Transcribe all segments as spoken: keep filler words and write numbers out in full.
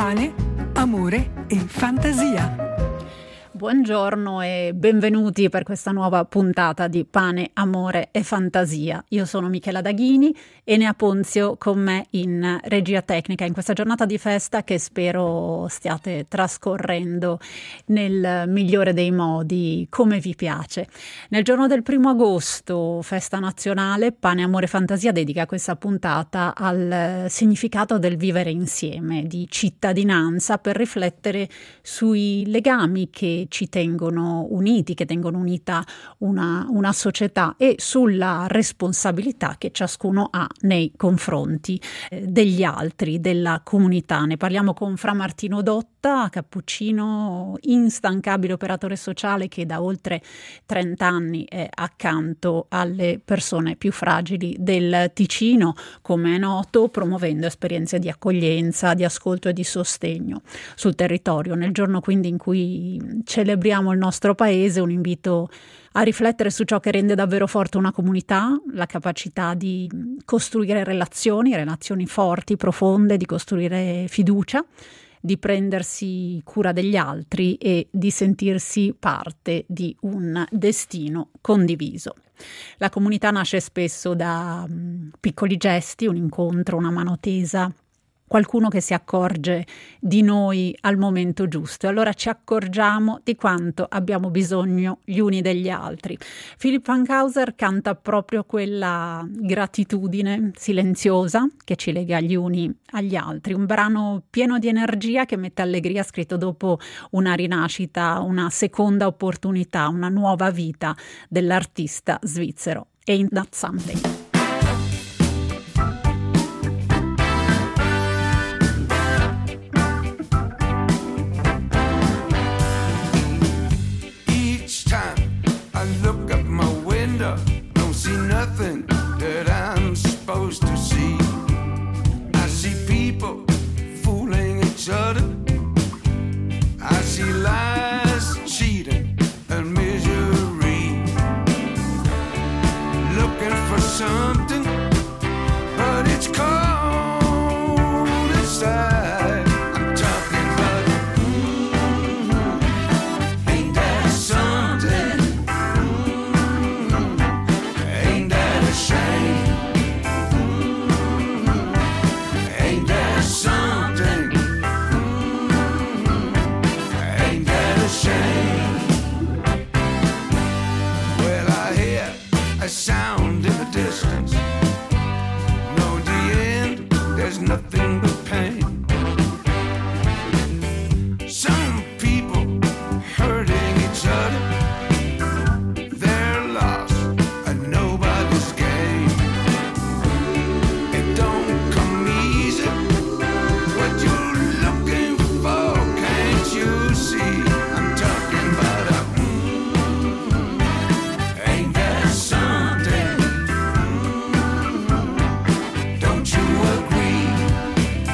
Pane, amore e fantasia. Buongiorno e benvenuti per questa nuova puntata di Pane, Amore e Fantasia. Io sono Michela Daghini e Nea Ponzio con me in regia tecnica in questa giornata di festa che spero stiate trascorrendo nel migliore dei modi, come vi piace. Nel giorno del primo agosto, festa nazionale, Pane, Amore e Fantasia dedica questa puntata al significato del vivere insieme, di cittadinanza, per riflettere sui legami che ci tengono uniti, che tengono unita una, una società e sulla responsabilità che ciascuno ha nei confronti eh, degli altri, della comunità. Ne parliamo con Fra Martino Dotta, cappuccino, instancabile operatore sociale che da oltre trenta anni è accanto alle persone più fragili del Ticino, come è noto, promuovendo esperienze di accoglienza, di ascolto e di sostegno sul territorio. Nel giorno quindi in cui celebriamo il nostro paese, un invito a riflettere su ciò che rende davvero forte una comunità, la capacità di costruire relazioni, relazioni forti, profonde, di costruire fiducia, di prendersi cura degli altri e di sentirsi parte di un destino condiviso. La comunità nasce spesso da um, piccoli gesti, un incontro, una mano tesa, qualcuno che si accorge di noi al momento giusto. E allora ci accorgiamo di quanto abbiamo bisogno gli uni degli altri. Philipp Fankhauser canta proprio quella gratitudine silenziosa che ci lega gli uni agli altri. Un brano pieno di energia che mette allegria, scritto dopo una rinascita, una seconda opportunità, una nuova vita dell'artista svizzero Ain't That Something. Nothing that I'm supposed to see. I see people fooling each other. I see lies, cheating, and misery. Looking for something, but it's cold inside. I'm talking about mm-hmm. Ain't that something? Sound in the distance. No, the end, there's nothing but pain. Some people hurting each other. They're lost at nobody's game. It don't come easy. What you're looking for, can't you see? I'm talking about a mm, ain't that something? Don't you agree?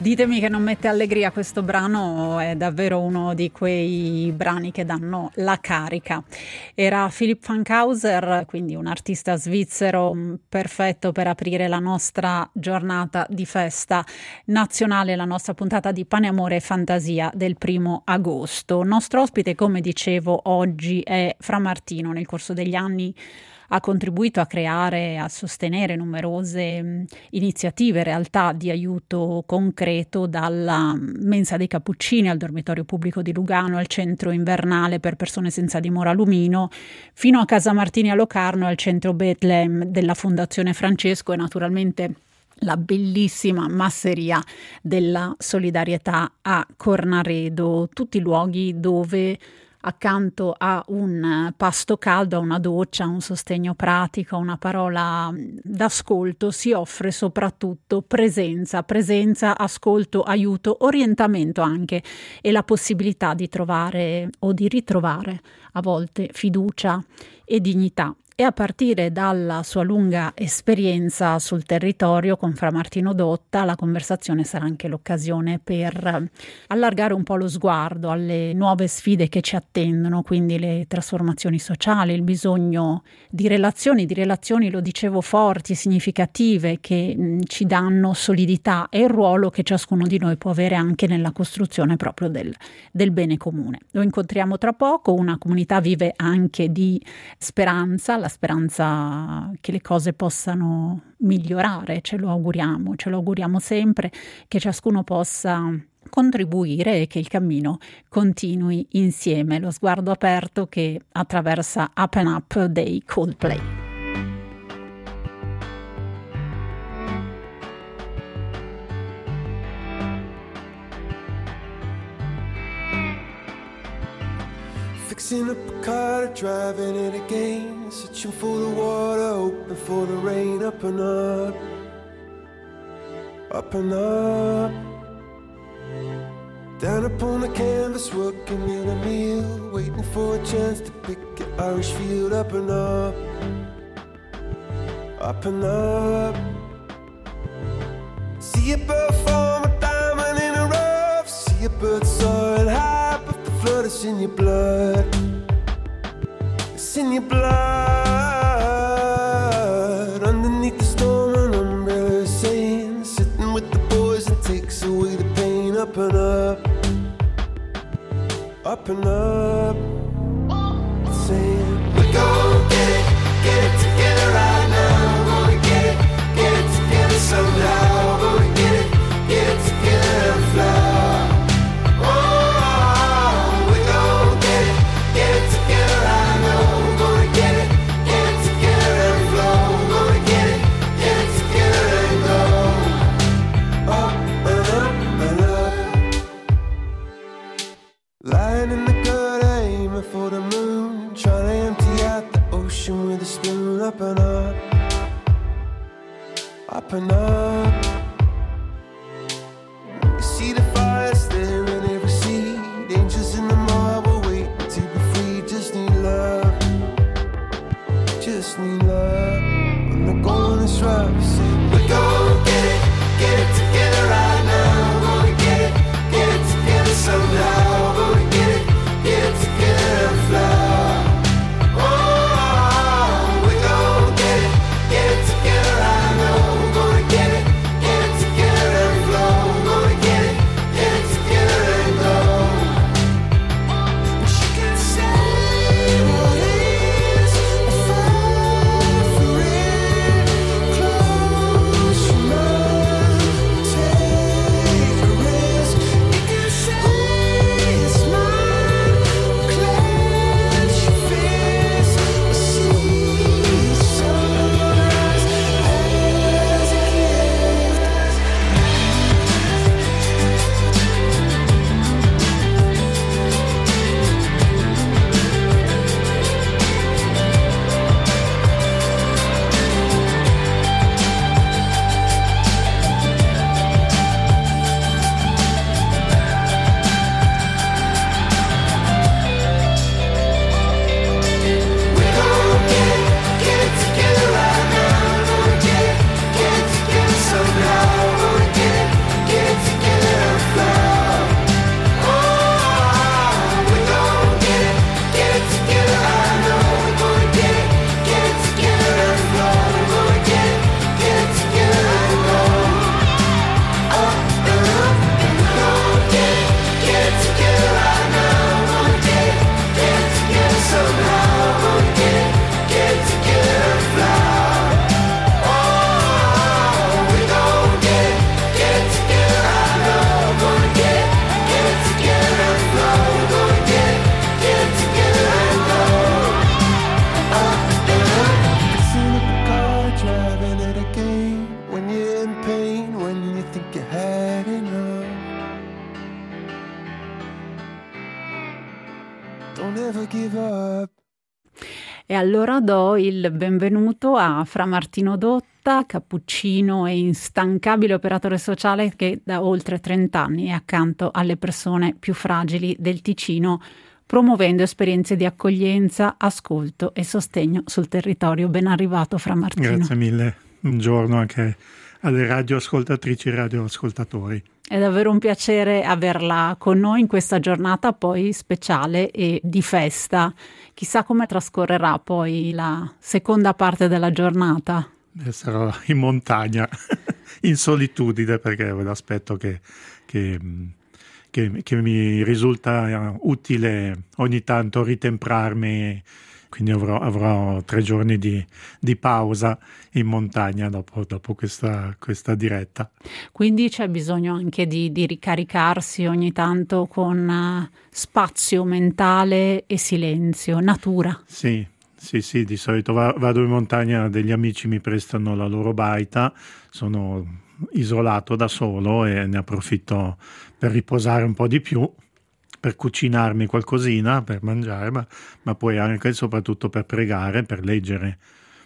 Ditemi che non mette allegria questo brano, è davvero uno di quei brani che danno la carica. Era Philipp Fankhauser, quindi un artista svizzero perfetto per aprire la nostra giornata di festa nazionale, la nostra puntata di Pane, Amore e Fantasia del primo agosto. Il nostro ospite, come dicevo, oggi è Fra Martino. Nel corso degli anni ha contribuito a creare, a sostenere numerose mh, iniziative, realtà di aiuto concreto, dalla Mensa dei Cappuccini al dormitorio pubblico di Lugano, al centro invernale per persone senza dimora a Lumino, fino a Casa Martini a Locarno e al centro Bethlehem della Fondazione Francesco, e naturalmente la bellissima masseria della solidarietà a Cornaredo, tutti luoghi dove accanto a un pasto caldo, a una doccia, a un sostegno pratico, a una parola d'ascolto, si offre soprattutto presenza, presenza, ascolto, aiuto, orientamento anche, e la possibilità di trovare o di ritrovare a volte fiducia e dignità. E a partire dalla sua lunga esperienza sul territorio con Fra Martino Dotta, la conversazione sarà anche l'occasione per allargare un po' lo sguardo alle nuove sfide che ci attendono, quindi le trasformazioni sociali, il bisogno di relazioni, di relazioni, lo dicevo, forti, significative, che mh, ci danno solidità, e il ruolo che ciascuno di noi può avere anche nella costruzione proprio del, del bene comune. Lo incontriamo tra poco, una comunità vive anche di speranza, la speranza che le cose possano migliorare, ce lo auguriamo, ce lo auguriamo sempre, che ciascuno possa contribuire e che il cammino continui insieme. Lo sguardo aperto che attraversa Up and Up dei Coldplay. Fixing up a car, driving it again, searching for the water, hoping for the rain. Up and up, up and up, down upon the canvas, working in a meal, waiting for a chance to pick your Irish field. Up and up, up and up, see a bird form a diamond in a rough, see a bird soaring high, but the flood is in your blood. It's in your blood. Underneath the storm, an umbrella is saying, sitting with the boys, it takes away the pain. Up and up, up and up, saying, we're gonna get it, get it together right now. We're gonna get it, get it together somehow. We're gonna get it, get it together and fly. Lying in the gutter, aiming wanna give up. E allora do il benvenuto a Fra Martino Dotta, cappuccino e instancabile operatore sociale che da oltre trenta anni è accanto alle persone più fragili del Ticino, promuovendo esperienze di accoglienza, ascolto e sostegno sul territorio. Ben arrivato, Fra Martino. Grazie mille, buongiorno anche alle radioascoltatrici e radioascoltatori. È davvero un piacere averla con noi in questa giornata poi speciale e di festa. Chissà come trascorrerà poi la seconda parte della giornata. Eh, sarò in montagna, in solitudine, perché è un aspetto che, che, che, che mi risulta utile ogni tanto ritemprarmi. Quindi avrò, avrò tre giorni di, di pausa in montagna dopo, dopo questa, questa diretta. Quindi c'è bisogno anche di, di ricaricarsi ogni tanto con uh, spazio mentale e silenzio, natura. Sì, sì, sì, di solito va, vado in montagna, degli amici mi prestano la loro baita, sono isolato da solo e ne approfitto per riposare un po' di più, per cucinarmi qualcosina, per mangiare, ma, ma poi anche e soprattutto per pregare, per leggere.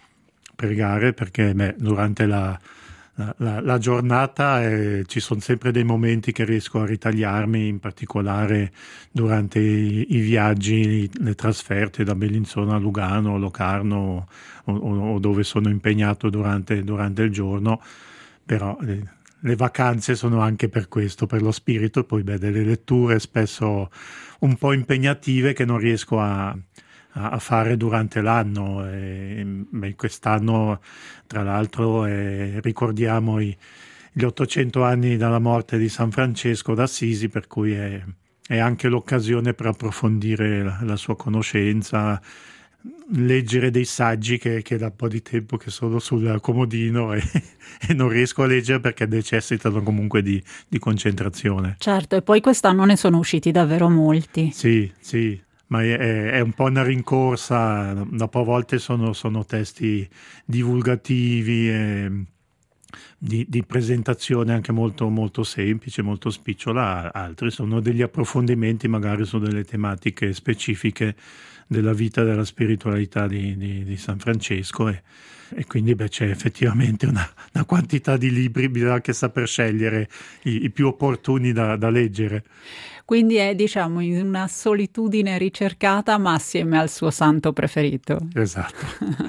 Pregare perché beh, durante la, la, la, la giornata eh, ci sono sempre dei momenti che riesco a ritagliarmi, in particolare durante i, i viaggi, le trasferte da Bellinzona a Lugano, Locarno o, o, o dove sono impegnato durante, durante il giorno, però... Eh, le vacanze sono anche per questo, per lo spirito, e poi beh, delle letture spesso un po' impegnative che non riesco a, a fare durante l'anno. E, beh, quest'anno, tra l'altro, eh, ricordiamo i, gli ottocento anni dalla morte di San Francesco d'Assisi, per cui è, è anche l'occasione per approfondire la, la sua conoscenza, leggere dei saggi che, che da un po' di tempo che sono sul comodino e, e non riesco a leggere perché necessitano comunque di, di concentrazione. Certo, e poi quest'anno ne sono usciti davvero molti. Sì, sì, ma è, è un po' una rincorsa, dopo a volte sono, sono testi divulgativi e di, di presentazione anche molto, molto semplice, molto spicciola, altri sono degli approfondimenti magari su delle tematiche specifiche della vita, della spiritualità di, di, di San Francesco e, e quindi beh, c'è effettivamente una, una quantità di libri, bisogna anche saper scegliere i, i più opportuni da, da leggere. Quindi è, diciamo, in una solitudine ricercata ma assieme al suo santo preferito. Esatto,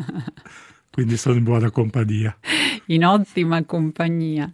quindi sono in buona compagnia. In ottima compagnia.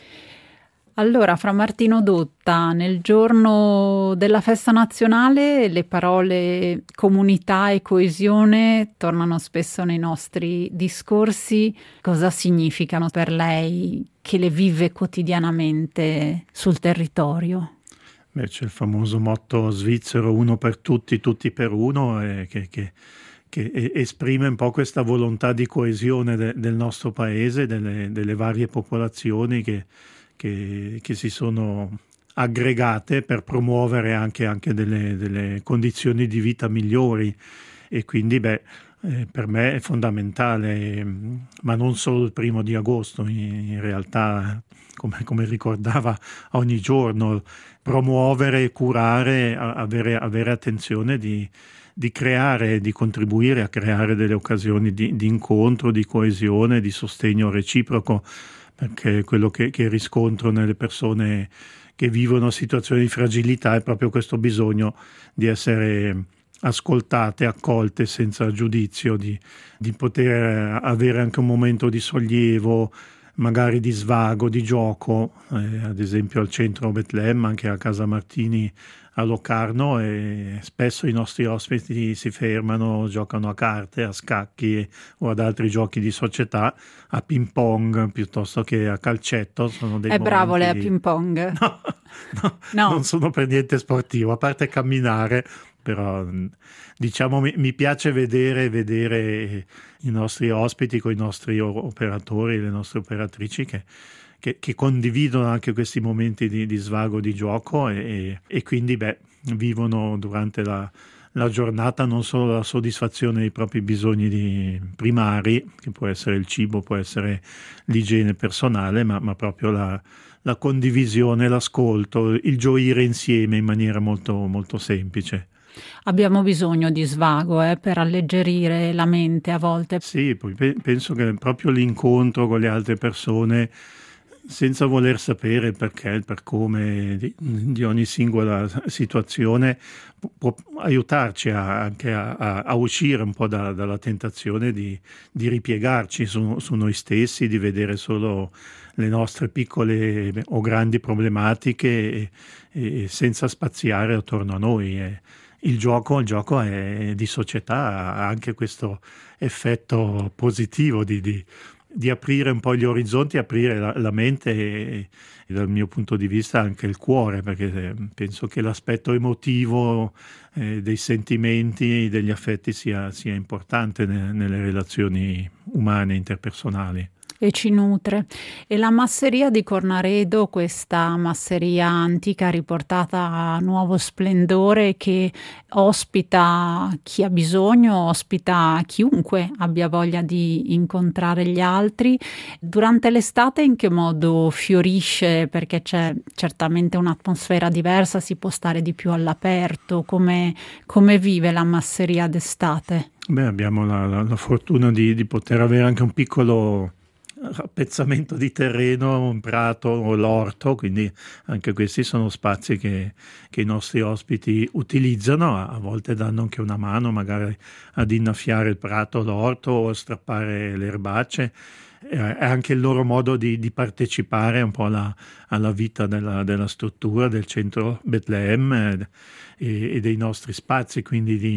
Allora, Fra Martino Dotta, nel giorno della festa nazionale le parole comunità e coesione tornano spesso nei nostri discorsi. Cosa significano per lei, che le vive quotidianamente sul territorio? Beh, c'è il famoso motto svizzero uno per tutti, tutti per uno, eh, che, che, che esprime un po' questa volontà di coesione de, del nostro paese, delle, delle varie popolazioni che Che, che si sono aggregate per promuovere anche, anche delle, delle condizioni di vita migliori e quindi beh, eh, per me è fondamentale, ma non solo il primo di agosto, in, in realtà come, come ricordava ogni giorno, promuovere, curare, avere, avere attenzione di, di creare, di contribuire a creare delle occasioni di, di incontro, di coesione, di sostegno reciproco, perché quello che, che riscontro nelle persone che vivono situazioni di fragilità è proprio questo bisogno di essere ascoltate, accolte senza giudizio, di, di poter avere anche un momento di sollievo, magari di svago, di gioco, eh, ad esempio al centro Betlemme, anche a Casa Martini a Locarno, e spesso i nostri ospiti si fermano, giocano a carte, a scacchi o ad altri giochi di società, a ping pong piuttosto che a calcetto. Sono dei È bravo lei a di... ping pong? No, no, no, non sono per niente sportivo, a parte camminare, però diciamo mi, mi piace vedere, vedere i nostri ospiti con i nostri operatori, le nostre operatrici che Che, che condividono anche questi momenti di, di svago, di gioco e, e quindi beh, vivono durante la, la giornata non solo la soddisfazione dei propri bisogni di, primari, che può essere il cibo, può essere l'igiene personale, ma, ma proprio la, la condivisione, l'ascolto, il gioire insieme in maniera molto, molto semplice. Abbiamo bisogno di svago eh, per alleggerire la mente a volte. Sì, poi pe- penso che proprio l'incontro con le altre persone, senza voler sapere il perché, il per come di, di ogni singola situazione, può, può aiutarci a, anche a, a, a uscire un po' da, dalla tentazione di, di ripiegarci su, su noi stessi, di vedere solo le nostre piccole o grandi problematiche e, e senza spaziare attorno a noi. E il gioco, il gioco è di società, ha anche questo effetto positivo di, di di aprire un po' gli orizzonti, aprire la, la mente e, e dal mio punto di vista anche il cuore, perché penso che l'aspetto emotivo eh, dei sentimenti, degli affetti sia, sia importante ne, nelle relazioni umane, interpersonali. E ci nutre. E la masseria di Cornaredo, questa masseria antica riportata a nuovo splendore, che ospita chi ha bisogno, ospita chiunque abbia voglia di incontrare gli altri. Durante l'estate in che modo fiorisce? Perché c'è certamente un'atmosfera diversa, si può stare di più all'aperto. Come, come vive la masseria d'estate? Beh, abbiamo la, la, la fortuna di, di poter avere anche un piccolo rappezzamento di terreno, un prato o l'orto, quindi anche questi sono spazi che, che i nostri ospiti utilizzano, a, a volte danno anche una mano magari ad innaffiare il prato, l'orto o a strappare le erbacce. È anche il loro modo di, di partecipare un po' alla, alla vita della, della struttura del centro Betlemme e, e dei nostri spazi, quindi di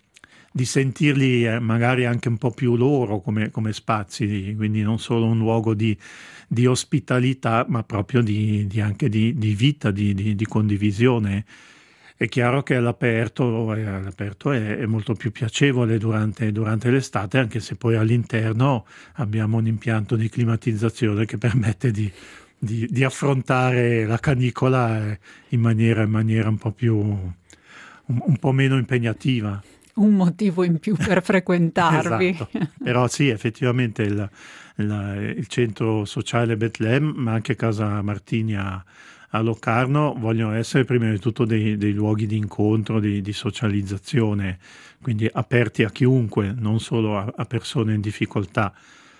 di sentirli eh, magari anche un po' più loro come, come spazi, quindi non solo un luogo di, di ospitalità, ma proprio di, di anche di, di vita, di, di, di condivisione. È chiaro che all'aperto, eh, all'aperto è, è molto più piacevole durante, durante l'estate, anche se poi all'interno abbiamo un impianto di climatizzazione che permette di, di, di affrontare la canicola eh, in maniera, in maniera un po' più, un, un po' meno impegnativa. Un motivo in più per frequentarvi. Esatto. Però sì, effettivamente il, il, il centro sociale Betlemme, ma anche Casa Martini a, a Locarno, vogliono essere prima di tutto dei, dei luoghi di incontro, di, di socializzazione, quindi aperti a chiunque, non solo a, a persone in difficoltà,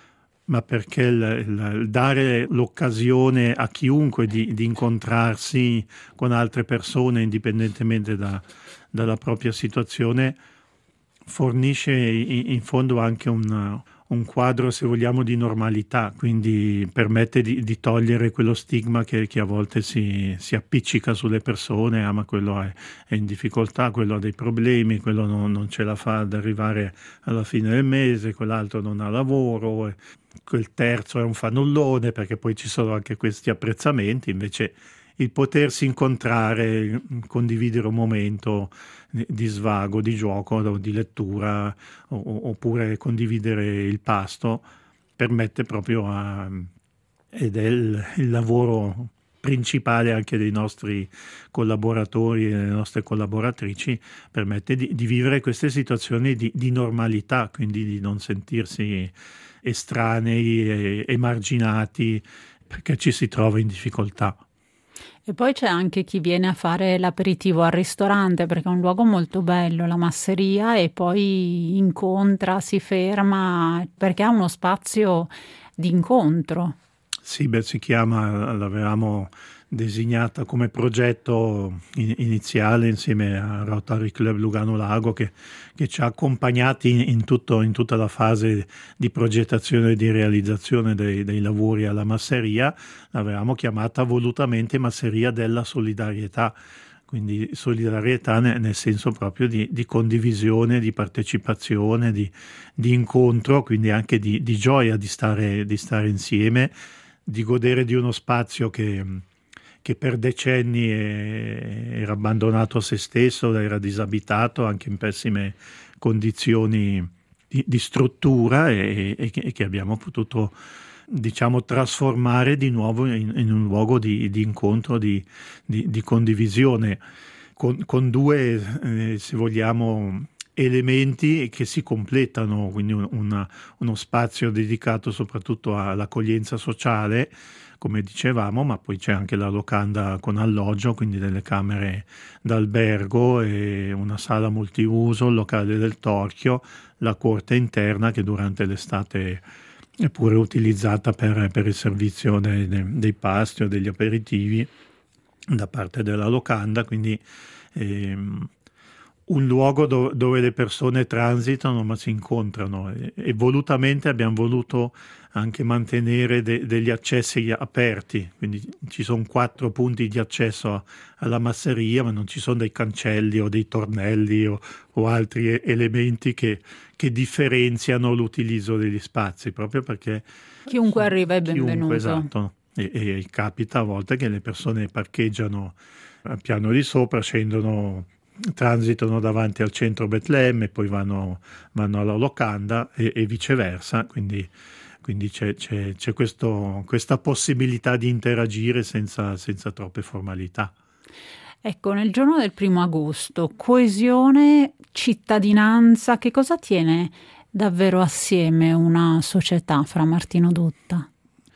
ma perché il, il, il dare l'occasione a chiunque di, di incontrarsi con altre persone, indipendentemente da, dalla propria situazione, fornisce in, in fondo anche un, un quadro, se vogliamo, di normalità, quindi permette di, di togliere quello stigma che, che a volte si, si appiccica sulle persone. Ah, ma quello è, è in difficoltà, quello ha dei problemi, quello non, non ce la fa ad arrivare alla fine del mese, quell'altro non ha lavoro, quel terzo è un fannullone, perché poi ci sono anche questi apprezzamenti. Invece il potersi incontrare, condividere un momento di svago, di gioco, di lettura, oppure condividere il pasto, permette proprio a, ed è il, il lavoro principale anche dei nostri collaboratori e delle nostre collaboratrici, permette di, di vivere queste situazioni di, di normalità, quindi di non sentirsi estranei e emarginati perché ci si trova in difficoltà. E poi c'è anche chi viene a fare l'aperitivo al ristorante, perché è un luogo molto bello, la masseria, e poi incontra, si ferma, perché ha uno spazio di incontro. Sì, beh, si chiama, l'avevamo designata come progetto iniziale insieme a Rotary Club Lugano Lago, che, che ci ha accompagnati in, in, tutto, in tutta la fase di progettazione e di realizzazione dei, dei lavori alla masseria. L'avevamo chiamata volutamente Masseria della Solidarietà, quindi solidarietà nel, nel senso proprio di, di condivisione, di partecipazione, di, di incontro, quindi anche di, di gioia di stare, di stare insieme, di godere di uno spazio che che per decenni era abbandonato a se stesso, era disabitato anche in pessime condizioni di, di struttura e, e, che, e che abbiamo potuto, diciamo, trasformare di nuovo in, in un luogo di, di incontro, di, di, di condivisione, con, con due, eh, se vogliamo, elementi che si completano, quindi un, una, uno spazio dedicato soprattutto all'accoglienza sociale, come dicevamo, ma poi c'è anche la locanda con alloggio, quindi delle camere d'albergo e una sala multiuso, il locale del torchio, la corte interna che durante l'estate è pure utilizzata per, per il servizio dei, dei pasti o degli aperitivi da parte della locanda, quindi ehm, un luogo do, dove le persone transitano ma si incontrano e, e volutamente abbiamo voluto anche mantenere de, degli accessi aperti, quindi ci sono quattro punti di accesso a, alla masseria, ma non ci sono dei cancelli o dei tornelli o, o altri elementi che, che differenziano l'utilizzo degli spazi, proprio perché chiunque arriva è benvenuto. Chiunque, esatto. E, e capita a volte che le persone parcheggiano al piano di sopra, scendono, transitano davanti al centro Betlemme, poi vanno, vanno alla locanda e, e viceversa, quindi, quindi c'è, c'è, c'è questo, questa possibilità di interagire senza, senza troppe formalità. Ecco, nel giorno del primo agosto, coesione, cittadinanza, che cosa tiene davvero assieme una società, Fra Martino Dotta?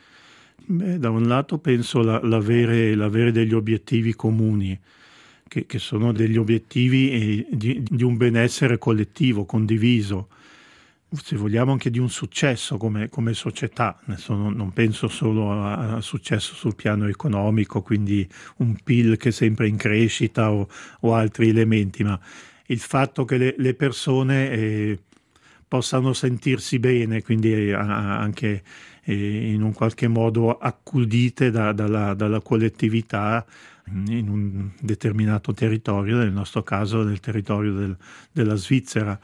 Beh, da un lato penso la, l'avere, l'avere degli obiettivi comuni, che, che sono degli obiettivi eh, di, di un benessere collettivo, condiviso, se vogliamo anche di un successo come, come società. Adesso non, non penso solo a, a successo sul piano economico, quindi un P I L che è sempre in crescita o, o altri elementi, ma il fatto che le, le persone eh, possano sentirsi bene, quindi eh, anche eh, in un qualche modo accudite da, dalla, dalla collettività in un determinato territorio, nel nostro caso nel territorio del, della Svizzera,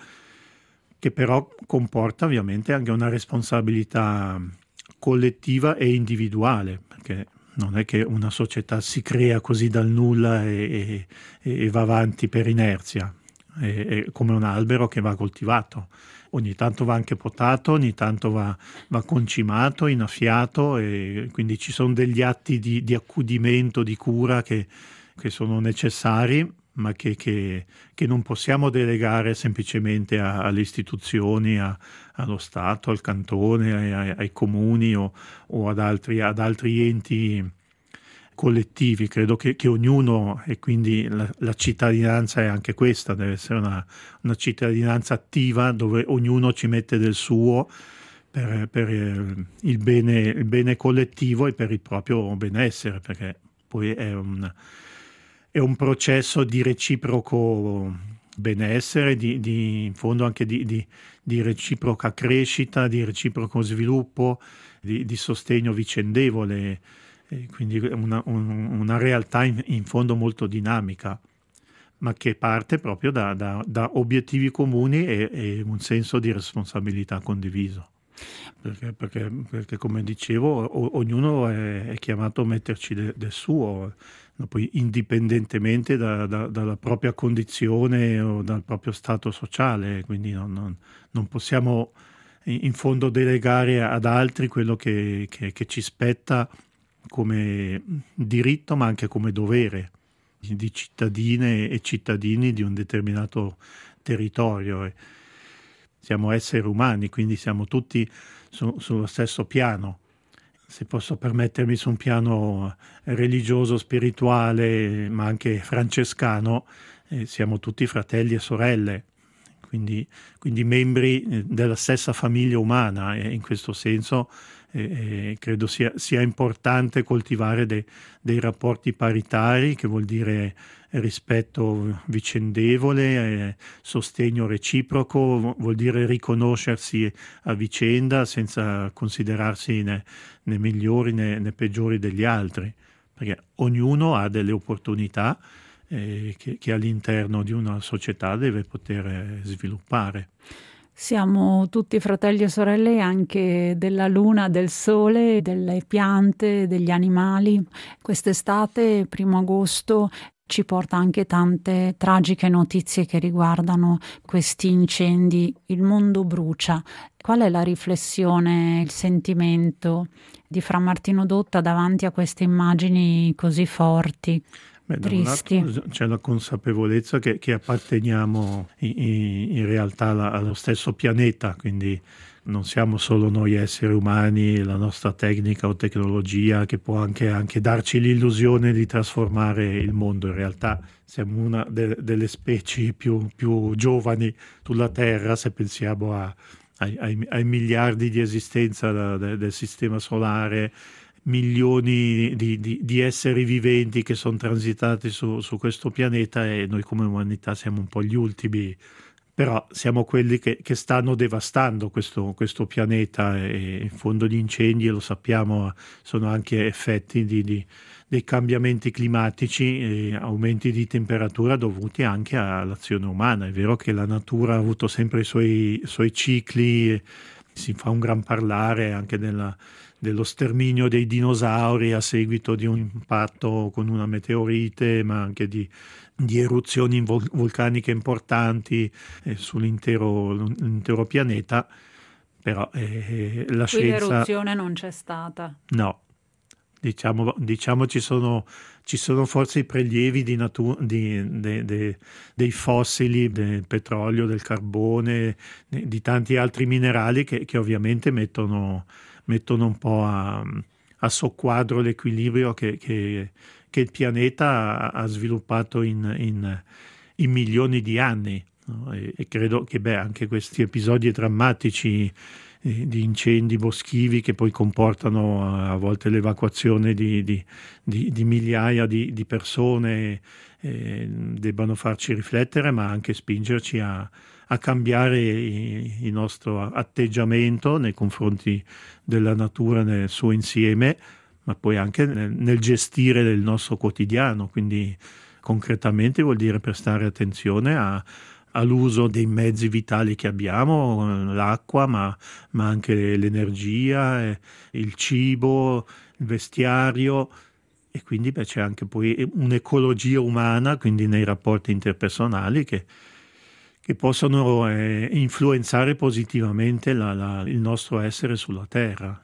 che però comporta ovviamente anche una responsabilità collettiva e individuale, perché non è che una società si crea così dal nulla e, e, e va avanti per inerzia, è, è come un albero che va coltivato. Ogni tanto va anche potato, ogni tanto va, va concimato, innaffiato, e quindi ci sono degli atti di, di accudimento, di cura che, che sono necessari, ma che, che, che non possiamo delegare semplicemente a, alle istituzioni, a, allo Stato, al cantone, ai, ai comuni o, o ad, altri, ad altri enti collettivi. Credo che, che ognuno, e quindi la, la cittadinanza è anche questa, deve essere una, una cittadinanza attiva dove ognuno ci mette del suo per, per il, bene, il bene collettivo e per il proprio benessere, perché poi è un, è un processo di reciproco benessere, di, di, in fondo anche di, di, di reciproca crescita, di reciproco sviluppo, di, di sostegno vicendevole. E quindi una, un, una realtà in, in fondo molto dinamica, ma che parte proprio da, da, da obiettivi comuni e, e un senso di responsabilità condiviso. Perché, perché, perché come dicevo, o, ognuno è, è chiamato a metterci de, del suo, no, poi indipendentemente da, da, dalla propria condizione o dal proprio stato sociale, quindi non, non, non possiamo in fondo delegare ad altri quello che, che, che ci spetta come diritto ma anche come dovere di cittadine e cittadini di un determinato territorio. Siamo esseri umani, quindi siamo tutti su, sullo stesso piano. Se posso permettermi, su un piano religioso, spirituale, ma anche francescano, eh, siamo tutti fratelli e sorelle, quindi, quindi membri della stessa famiglia umana, e in questo senso Eh, credo sia, sia importante coltivare de, dei rapporti paritari, che vuol dire rispetto vicendevole, eh, sostegno reciproco, vuol dire riconoscersi a vicenda senza considerarsi né, né migliori né, né peggiori degli altri, perché ognuno ha delle opportunità eh, che, che all'interno di una società deve poter sviluppare. Siamo tutti fratelli e sorelle anche della luna, del sole, delle piante, degli animali. Quest'estate, primo agosto, ci porta anche tante tragiche notizie che riguardano questi incendi. Il mondo brucia. Qual è la riflessione, il sentimento di Fra Martino Dotta davanti a queste immagini così forti? Beh, da tristi. un lato c'è la consapevolezza che, che apparteniamo in, in realtà alla- allo stesso pianeta, quindi non siamo solo noi esseri umani, la nostra tecnica o tecnologia che può anche, anche darci l'illusione di trasformare il mondo. In realtà siamo una de- delle specie più, più giovani sulla Terra, se pensiamo a- ai, ai- ai miliardi di esistenza da- de- del sistema solare, milioni di, di- di esseri viventi che sono transitati su, su questo pianeta, e noi come umanità siamo un po' gli ultimi, però siamo quelli che, che stanno devastando questo, questo pianeta, e in fondo gli incendi, lo sappiamo, sono anche effetti di, di- dei cambiamenti climatici e aumenti di temperatura dovuti anche all'azione umana. È vero che la natura ha avuto sempre i suoi, suoi cicli, e si fa un gran parlare anche della- dello sterminio dei dinosauri a seguito di un impatto con una meteorite, ma anche di, di eruzioni vol- vulcaniche importanti eh, sull'intero l'intero pianeta, però eh, la Qui scienza... l'eruzione non c'è stata. No, diciamo, diciamo ci sono, ci sono forse i prelievi di natu- di- de- de- dei fossili, del petrolio, del carbone, di di tanti altri minerali che, che ovviamente mettono, mettono un po' a, a soqquadro l'equilibrio che, che- che il pianeta ha, ha sviluppato in, in- in milioni di anni, no? E, e credo che beh, anche questi episodi drammatici eh, di incendi boschivi che poi comportano a, a volte l'evacuazione di, di- di- di migliaia di, di persone, eh, debbano farci riflettere, ma anche spingerci a, a cambiare i- il nostro atteggiamento nei confronti della natura nel suo insieme, ma poi anche nel, nel gestire il nostro quotidiano. Quindi concretamente vuol dire prestare attenzione a- all'uso dei mezzi vitali che abbiamo, l'acqua, ma, ma anche l'energia, eh, il cibo, il vestiario, e quindi beh, c'è anche poi un'ecologia umana, quindi nei rapporti interpersonali che, che possono eh, influenzare positivamente la- la- il nostro essere sulla Terra.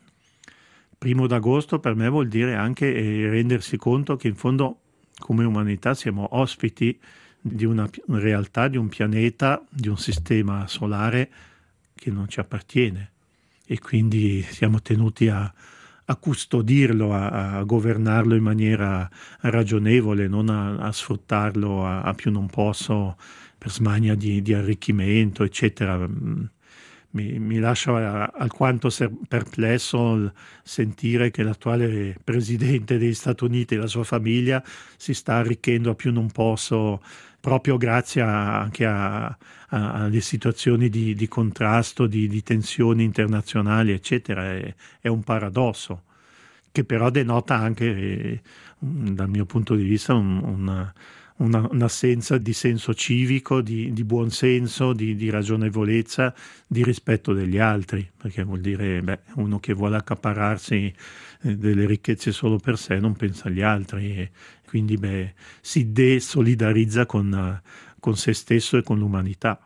Primo d'agosto per me vuol dire anche eh, rendersi conto che in fondo come umanità siamo ospiti di una pi- realtà, di un pianeta, di un sistema solare che non ci appartiene, e quindi siamo tenuti a, a custodirlo, a, a governarlo in maniera ragionevole, non a, a sfruttarlo a, a più non posso per smania di, di arricchimento, eccetera. Mm, Mi, mi lascia alquanto ser- perplesso il sentire che l'attuale presidente degli Stati Uniti e la sua famiglia si sta arricchendo a più non posso, proprio grazie a- anche a- a- alle situazioni di, di contrasto, di, di tensioni internazionali, eccetera. È, è un paradosso che però denota anche, eh, un- dal mio punto di vista, un- una, una- un'assenza di senso civico, di, di buon senso, di, di ragionevolezza, di rispetto degli altri, perché vuol dire, beh, uno che vuole accaparrarsi eh, delle ricchezze solo per sé non pensa agli altri, e quindi beh, si desolidarizza con, eh, con se stesso e con l'umanità.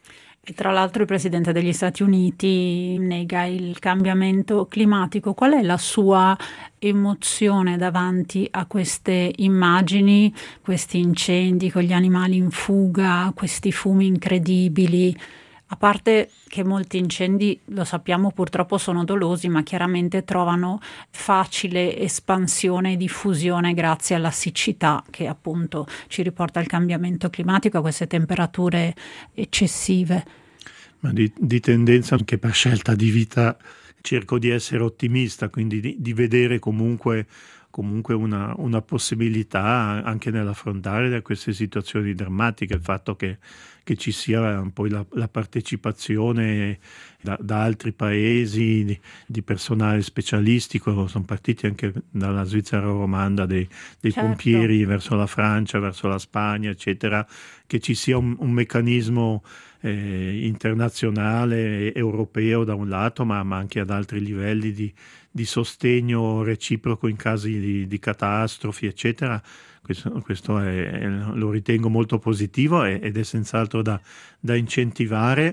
E tra l'altro il presidente degli Stati Uniti nega il cambiamento climatico. Qual è la sua emozione davanti a queste immagini, questi incendi con gli animali in fuga, questi fumi incredibili? A parte che molti incendi, lo sappiamo, purtroppo sono dolosi, ma chiaramente trovano facile espansione e diffusione grazie alla siccità che appunto ci riporta al cambiamento climatico, a queste temperature eccessive. Ma di, di tendenza, anche per scelta di vita, cerco di essere ottimista, quindi di, di vedere comunque, comunque una, una possibilità anche nell'affrontare queste situazioni drammatiche. Il fatto che, che ci sia poi la, la partecipazione da, da altri paesi, di, di personale specialistico, sono partiti anche dalla Svizzera romanda dei, dei Certo. pompieri verso la Francia, verso la Spagna, eccetera, che ci sia un, un meccanismo eh, internazionale, europeo da un lato, ma, ma anche ad altri livelli di, di sostegno reciproco in casi di, di catastrofi, eccetera. Questo, questo è, è- lo ritengo molto positivo e- ed è senz'altro da, da incentivare,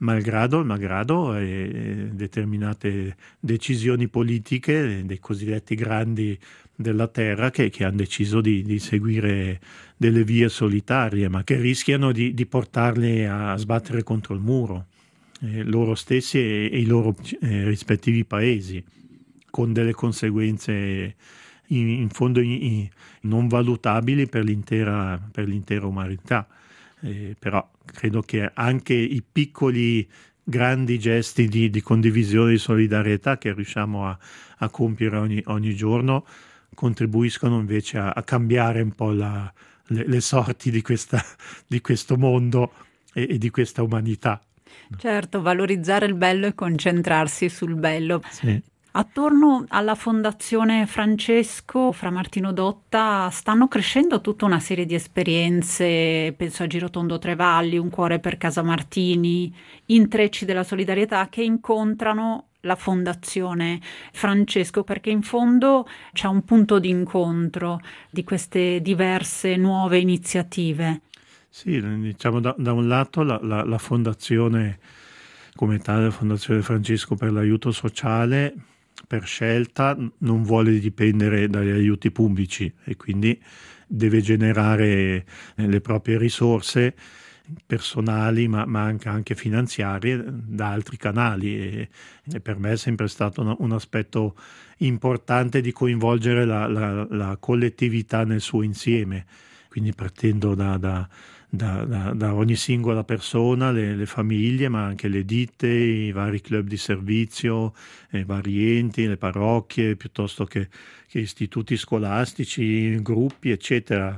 malgrado, malgrado eh, determinate decisioni politiche dei cosiddetti grandi della terra che, che hanno deciso di, di seguire delle vie solitarie, ma che rischiano di, di portarli a sbattere contro il muro, eh, loro stessi e, e i loro eh, rispettivi paesi, con delle conseguenze in, in fondo in, in, non valutabili per l'intera, per l'intera umanità. Eh, però credo che anche i piccoli grandi gesti di, di condivisione, di solidarietà che riusciamo a, a compiere ogni, ogni giorno contribuiscono invece a, a cambiare un po' la, le, le sorti di, questa, di questo mondo e, e di questa umanità. Certo, valorizzare il bello e concentrarsi sul bello. Sì. Attorno alla Fondazione Francesco Fra Martino Dotta stanno crescendo tutta una serie di esperienze, penso a Girotondo Trevalli, Un cuore per Casa Martini, Intrecci della solidarietà, che incontrano la Fondazione Francesco, perché in fondo c'è un punto di incontro di queste diverse nuove iniziative. Sì, diciamo da, da un lato la, la, la Fondazione, come tale, la Fondazione Francesco per l'aiuto sociale, per scelta non vuole dipendere dagli aiuti pubblici e quindi deve generare le proprie risorse personali ma, ma anche, anche finanziarie da altri canali e, e per me è sempre stato un, un aspetto importante di coinvolgere la, la, la collettività nel suo insieme, quindi partendo da, da Da, da, da ogni singola persona, le, le famiglie, ma anche le ditte, i vari club di servizio, i vari enti, le parrocchie, piuttosto che, che istituti scolastici, gruppi, eccetera.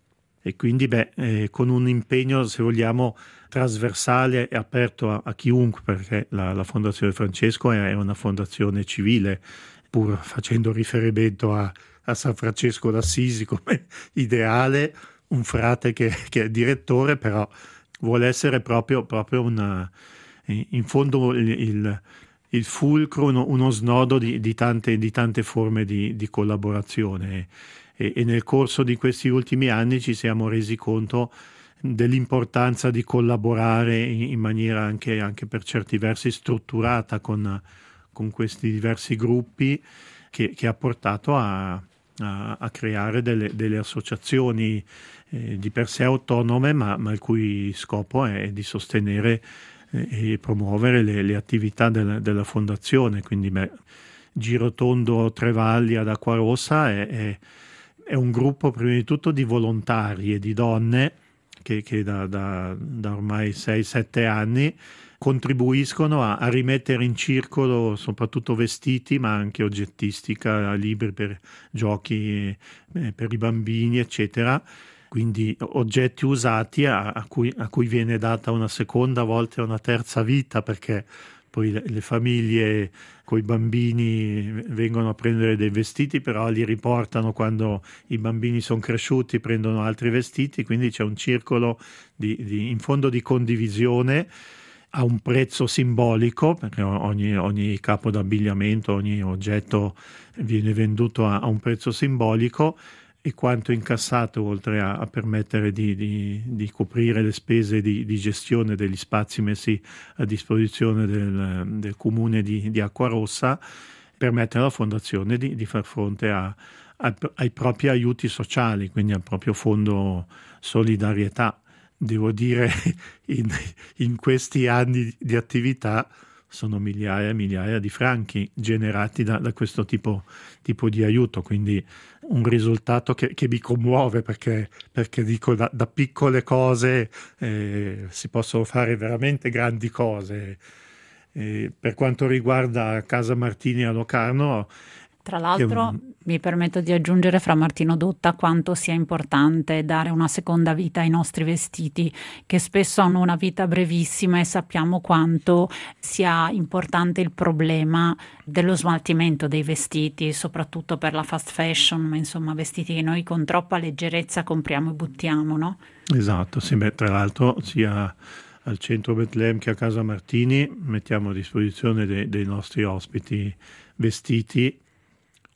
E quindi beh, eh, con un impegno, se vogliamo, trasversale e aperto a, a chiunque, perché la, la Fondazione Francesco è, è una fondazione civile, pur facendo riferimento a, a San Francesco d'Assisi come ideale, un frate che, che è direttore, però vuole essere proprio, proprio una, in fondo il, il, il fulcro, uno, uno snodo di, di, tante, di tante forme di, di collaborazione e, e nel corso di questi ultimi anni ci siamo resi conto dell'importanza di collaborare in, in maniera anche, anche per certi versi strutturata con, con questi diversi gruppi che, che ha portato a, a, a creare delle, delle associazioni eh, di per sé autonome ma, ma il cui scopo è di sostenere eh, e promuovere le, le attività del, della fondazione. Quindi beh, Girotondo Trevalli ad Acquarossa è, è, è un gruppo prima di tutto di volontari e di donne che, che da, da, da ormai sei sette anni contribuiscono a, a rimettere in circolo soprattutto vestiti ma anche oggettistica, libri per giochi eh, per i bambini eccetera, quindi oggetti usati a, a, cui, a cui viene data una seconda, a volte una terza vita, perché poi le, le famiglie con i bambini vengono a prendere dei vestiti, però li riportano quando i bambini sono cresciuti, prendono altri vestiti, quindi c'è un circolo di, di, in fondo di condivisione a un prezzo simbolico, perché ogni, ogni capo d'abbigliamento, ogni oggetto viene venduto a, a un prezzo simbolico, e quanto incassato, oltre a, a permettere di, di, di coprire le spese di, di gestione degli spazi messi a disposizione del, del comune di, di Acquarossa, permette alla fondazione di, di far fronte a, a, ai propri aiuti sociali, quindi al proprio fondo solidarietà. Devo dire, in, in questi anni di attività sono migliaia e migliaia di franchi generati da, da questo tipo, tipo di aiuto, quindi un risultato che, che mi commuove, perché, perché dico da, da piccole cose eh, si possono fare veramente grandi cose. Eh, per quanto riguarda Casa Martini a Locarno, tra l'altro un... mi permetto di aggiungere, Fra Martino Dotta, quanto sia importante dare una seconda vita ai nostri vestiti, che spesso hanno una vita brevissima, e sappiamo quanto sia importante il problema dello smaltimento dei vestiti, soprattutto per la fast fashion, ma insomma vestiti che noi con troppa leggerezza compriamo e buttiamo, no? Esatto, sì, beh, tra l'altro sia al centro Betlemme che a Casa Martini mettiamo a disposizione dei, dei nostri ospiti vestiti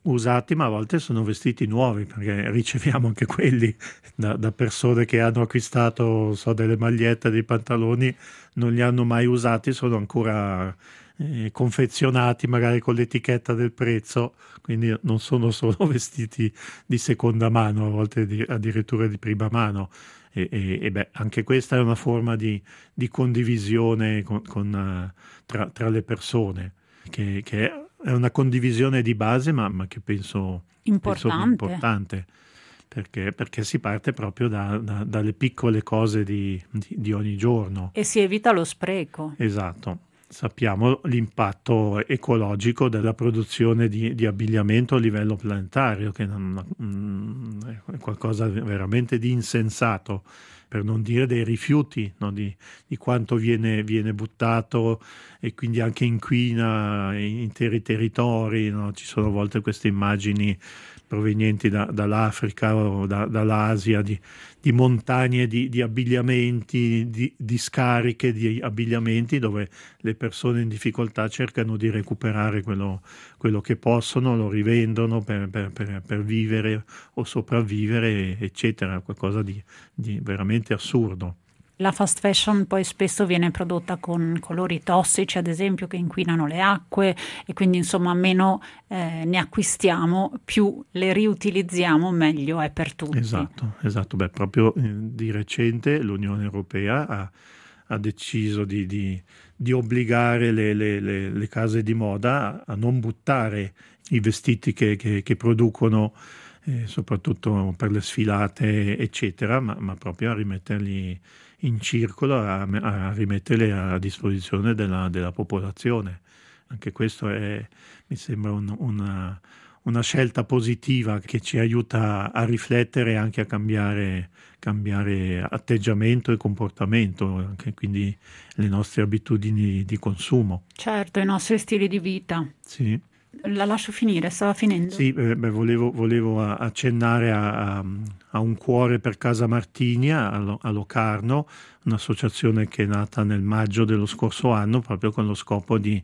usati, ma a volte sono vestiti nuovi, perché riceviamo anche quelli da, da persone che hanno acquistato, so, delle magliette, dei pantaloni, non li hanno mai usati, sono ancora eh, confezionati magari con l'etichetta del prezzo, quindi non sono solo vestiti di seconda mano, a volte di, addirittura di prima mano. E, e, e beh, anche questa è una forma di, di condivisione con, con, uh, tra, tra le persone, che, che è una condivisione di base, ma, ma che penso importante, penso importante perché, perché si parte proprio da, da, dalle piccole cose di, di, di ogni giorno. E si evita lo spreco. Esatto. Sappiamo l'impatto ecologico della produzione di, di abbigliamento a livello planetario, che non, mm, è qualcosa veramente di insensato, per non dire dei rifiuti, no? di, di quanto viene, viene buttato e quindi anche inquina interi territori. No? Ci sono a volte queste immagini provenienti da, dall'Africa o da, dall'Asia, di, di montagne di, di abbigliamenti, di, di scariche di abbigliamenti dove le persone in difficoltà cercano di recuperare quello, quello che possono, lo rivendono per, per, per, per vivere o sopravvivere, eccetera, qualcosa di, di veramente assurdo. La fast fashion poi spesso viene prodotta con colori tossici, ad esempio, che inquinano le acque, e quindi insomma meno eh, ne acquistiamo, più le riutilizziamo, meglio è per tutti. Esatto, esatto. Beh, proprio eh, di recente l'Unione Europea ha, ha deciso di, di, di obbligare le, le, le, le case di moda a non buttare i vestiti che, che, che producono, eh, soprattutto per le sfilate, eccetera, ma, ma proprio a rimetterli in circolo, a, a rimetterli a disposizione della, della popolazione. Anche questo è, mi sembra un, una, una scelta positiva che ci aiuta a riflettere e anche a cambiare, cambiare atteggiamento e comportamento, anche quindi le nostre abitudini di consumo. Certo, i nostri stili di vita. Sì. La lascio finire, stava finendo. Sì, beh, volevo, volevo accennare a, a, a un cuore per Casa Martini a, a Locarno, un'associazione che è nata nel maggio dello scorso anno proprio con lo scopo di,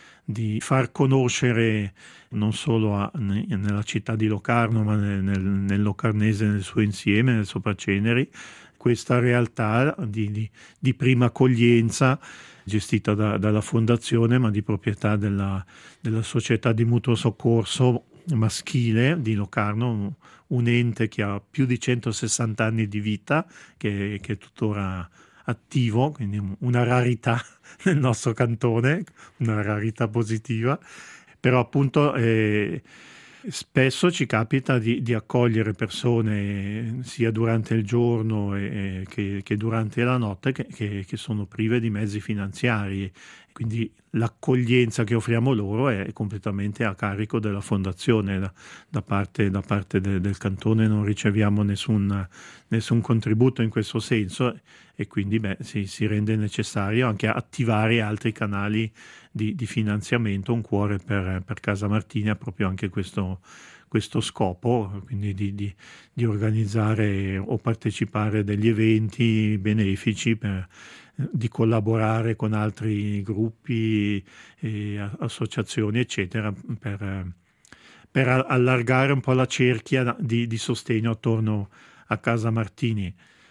di far conoscere non solo a, nella città di Locarno, ma nel, nel, nel Locarnese nel suo insieme, nel Sopraceneri, questa realtà di, di, di prima accoglienza gestita da, dalla fondazione, ma di proprietà della, della società di mutuo soccorso maschile di Locarno, un ente che ha più di centosessanta anni di vita, che, che è tuttora attivo, quindi una rarità nel nostro cantone, una rarità positiva, però appunto eh, spesso ci capita di, di accogliere persone sia durante il giorno e, che, che durante la notte che, che, che sono prive di mezzi finanziari, quindi l'accoglienza che offriamo loro è completamente a carico della fondazione. Da, da parte, da parte de, del cantone non riceviamo nessun, nessun contributo in questo senso, e quindi beh, si, si rende necessario anche attivare altri canali di, di finanziamento. Un cuore per, per Casa Martini ha proprio anche questo, questo scopo, quindi di, di, di organizzare o partecipare a degli eventi benefici, per, di collaborare con altri gruppi, e associazioni, eccetera, per, per allargare un po' la cerchia di, di sostegno attorno a Casa Martini.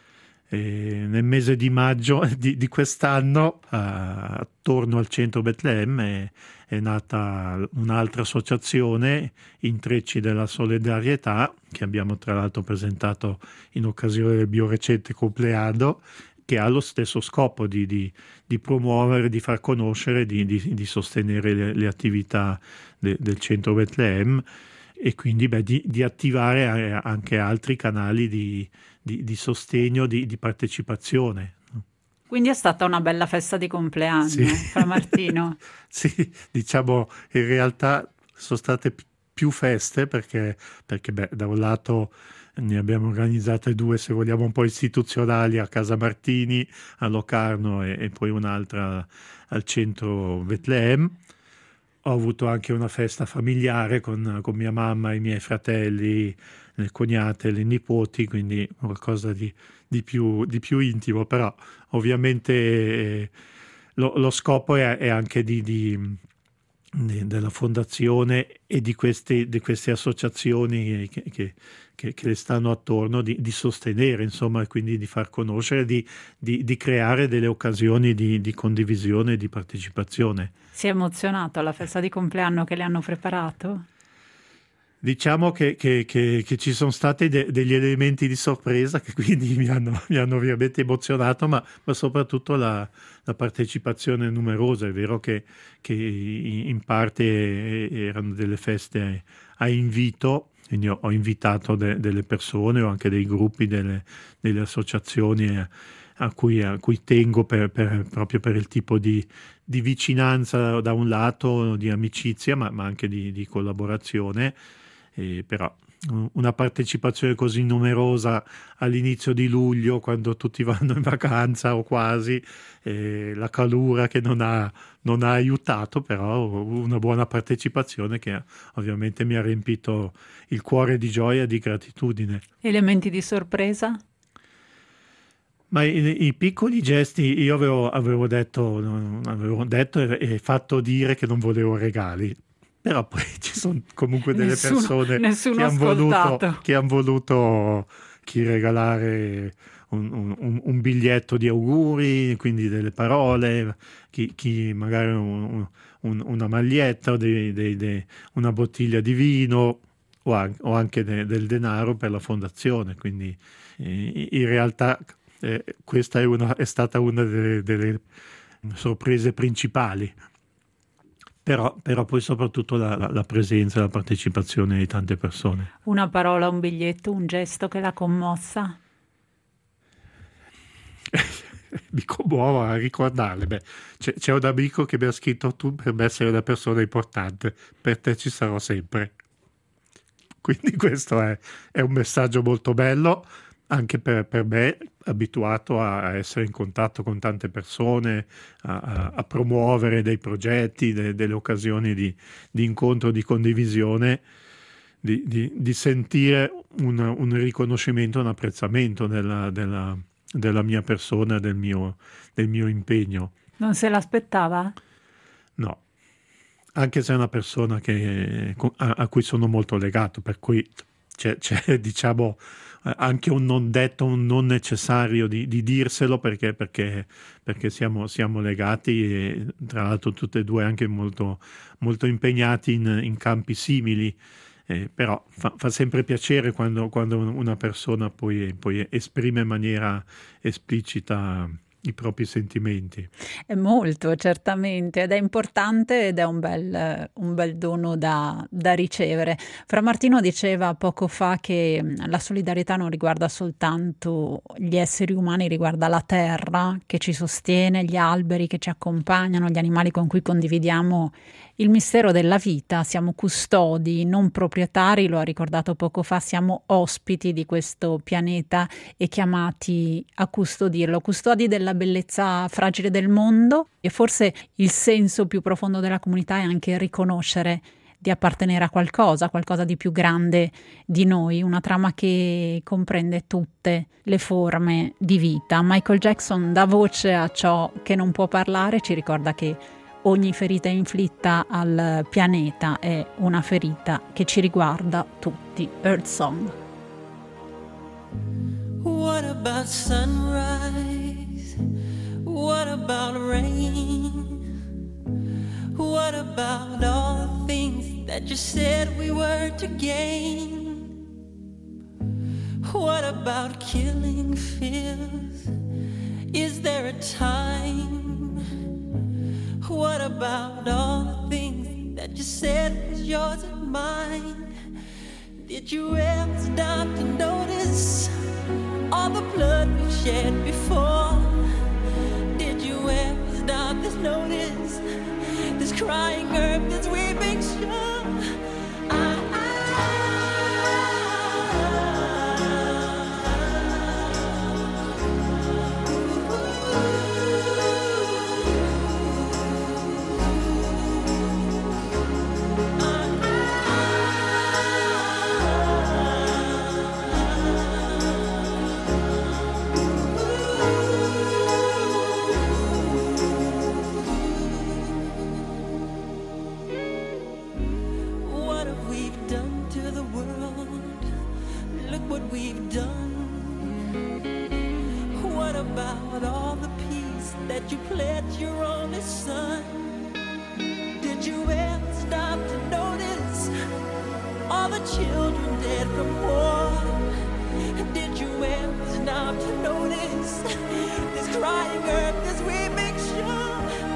E nel mese di maggio di, di quest'anno, uh, attorno al centro Betlemme, è, è nata un'altra associazione, Intrecci della Solidarietà, che abbiamo tra l'altro presentato in occasione del mio recente compleanno, che ha lo stesso scopo di, di, di promuovere, di far conoscere, di, di, di sostenere le, le attività de, del centro Betlemme, e quindi beh, di, di attivare anche altri canali di, di, di sostegno, di, di partecipazione. Quindi è stata una bella festa di compleanno, sì. Fra Martino. Sì, diciamo in realtà sono state più feste perché, perché beh, da un lato ne abbiamo organizzate due, se vogliamo, un po' istituzionali a Casa Martini, a Locarno, e, e poi un'altra al centro Betlemme. Ho avuto anche una festa familiare con, con mia mamma, i miei fratelli, le cognate, le nipoti, quindi qualcosa di, di, più, di più intimo, però ovviamente eh, lo, lo scopo è, è anche di, di, de- della fondazione e di queste, di queste associazioni che, che, che, che le stanno attorno, di, di sostenere, insomma, e quindi di far conoscere, di, di, di creare delle occasioni di, di condivisione e di partecipazione. Si è emozionato alla festa di compleanno che le hanno preparato? Diciamo che, che, che, che ci sono stati de- degli elementi di sorpresa che quindi mi hanno, mi hanno ovviamente emozionato, ma, ma soprattutto la, la partecipazione numerosa. È vero che, che in parte erano delle feste a invito, quindi ho, ho invitato de- delle persone o anche dei gruppi, delle, delle associazioni a, a, cui, a cui tengo per, per, proprio per il tipo di, di vicinanza da un lato, di amicizia, ma, ma anche di, di collaborazione. Eh, però una partecipazione così numerosa all'inizio di luglio, quando tutti vanno in vacanza o quasi, eh, la calura che non ha, non ha aiutato, però una buona partecipazione che ovviamente mi ha riempito il cuore di gioia e di gratitudine. Elementi di sorpresa? Ma i, i piccoli gesti, io avevo, avevo detto, avevo detto e, e fatto dire che non volevo regali. Però poi ci sono comunque delle Nessuno- persone nessuno che hanno ascoltato. voluto, che han voluto chi regalare un, un- un biglietto di auguri, quindi delle parole, chi, chi magari un- un- una maglietta o dei- dei- dei- una bottiglia di vino o, an- o anche de- del denaro per la fondazione. Quindi eh, in realtà eh, questa è, una- è stata una delle, delle sorprese principali. Però, però poi soprattutto la, la- la presenza e la partecipazione di tante persone. Una parola, un biglietto, un gesto che l'ha commossa? Mi commuovo a ricordarle. Beh, c'è, c'è un amico che mi ha scritto: tu per me sei una persona importante, per te ci sarò sempre. Quindi questo è, è un messaggio molto bello anche per, per me, abituato a essere in contatto con tante persone, a, a- a promuovere dei progetti, de- delle occasioni di, di incontro, di condivisione, di, di- di sentire un, un riconoscimento, un apprezzamento della, della- della mia persona, del mio, del mio impegno. Non se l'aspettava? No, anche se è una persona che- a, a cui sono molto legato, per cui c'è, c'è, diciamo eh, anche un non detto, un non necessario di, di dirselo perché, perché, perché siamo, siamo legati e tra l'altro tutti e due anche molto, molto impegnati in, in campi simili. Eh, però fa, fa sempre piacere quando, quando una persona poi, poi esprime in maniera esplicita i propri sentimenti. È molto, certamente, ed è importante ed è un bel, un bel dono da, da ricevere. Fra Martino diceva poco fa che mh, la solidarietà non riguarda soltanto gli esseri umani, riguarda la terra che ci sostiene, gli alberi che ci accompagnano, gli animali con cui condividiamo il mistero della vita. Siamo custodi, non proprietari, lo ha ricordato poco fa, siamo ospiti di questo pianeta e chiamati a custodirlo, custodi della bellezza fragile del mondo. E forse il senso più profondo della comunità è anche riconoscere di appartenere a qualcosa, qualcosa di più grande di noi, una trama che comprende tutte le forme di vita. Michael Jackson dà voce a ciò che non può parlare, ci ricorda che ogni ferita inflitta al pianeta è una ferita che ci riguarda tutti. Earth Song. What about sunrise? What about rain? What about all the things that you said we were to gain? What about killing fears? Is there a time? What about all the things that you said was yours and mine? Did you ever stop to notice all the blood we've shed before? Did you ever stop to notice this crying earth, this weeping shore? I, about all the peace that you pledged your only son? Did you ever stop to notice all the children dead from war? Did you ever stop to notice this crying earth as we make sure?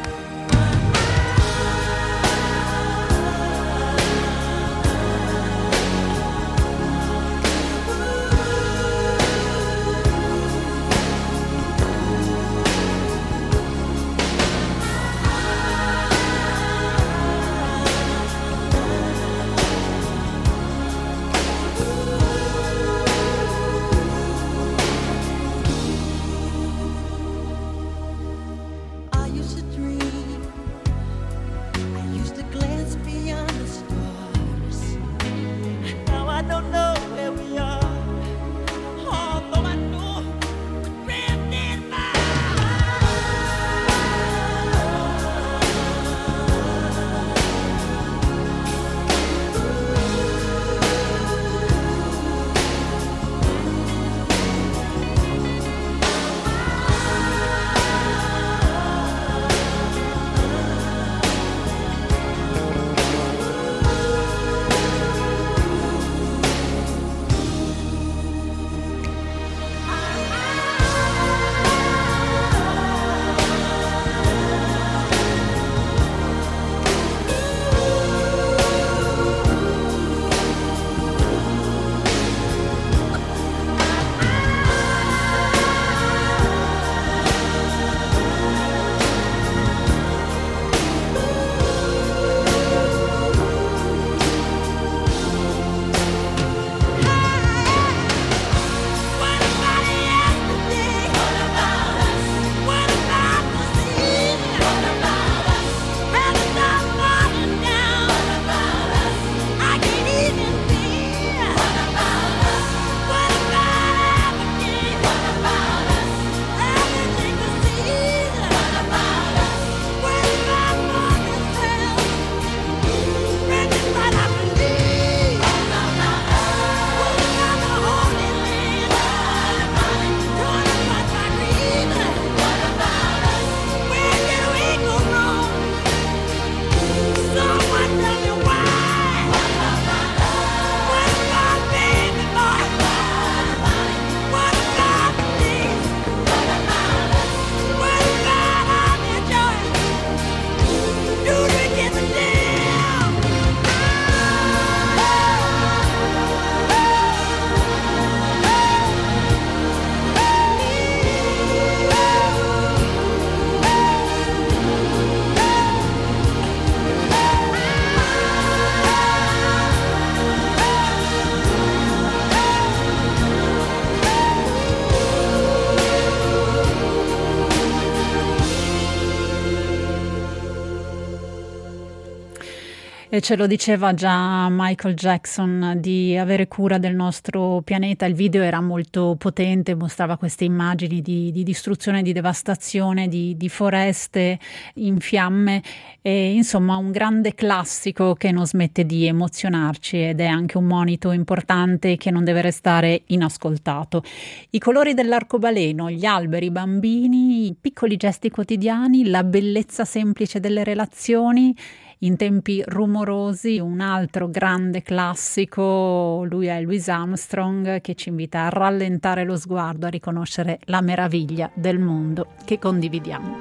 E ce lo diceva già Michael Jackson di avere cura del nostro pianeta. Il video era molto potente, mostrava queste immagini di, di distruzione, di devastazione, di, di foreste in fiamme, e insomma un grande classico che non smette di emozionarci ed è anche un monito importante che non deve restare inascoltato. I colori dell'arcobaleno, gli alberi, i bambini, i piccoli gesti quotidiani, la bellezza semplice delle relazioni in tempi rumorosi, un altro grande classico. Lui è Louis Armstrong, che ci invita a rallentare lo sguardo, a riconoscere la meraviglia del mondo che condividiamo.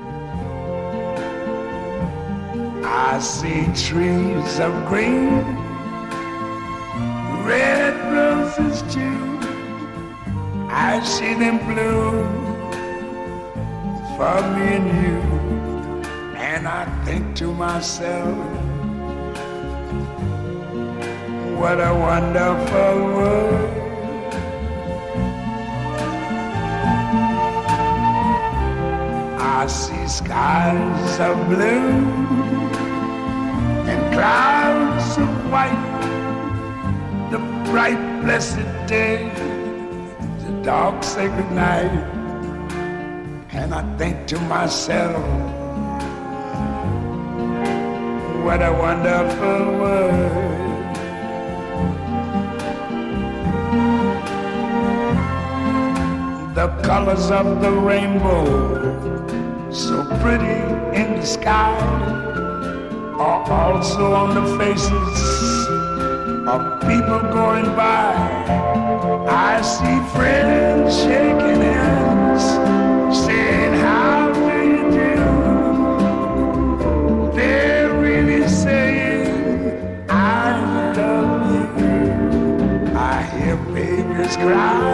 I see trees of green, red roses too. I see them bloom for me and you. And I think to myself, what a wonderful world. I see skies of blue and clouds of white, the bright blessed day, the dark sacred night. And I think to myself, what a wonderful world. the colors of the rainbow, so pretty in the sky, are also on the faces of people going by. I see friends shaking hands, saying how do you do. They're really saying I love you. I hear babies cry,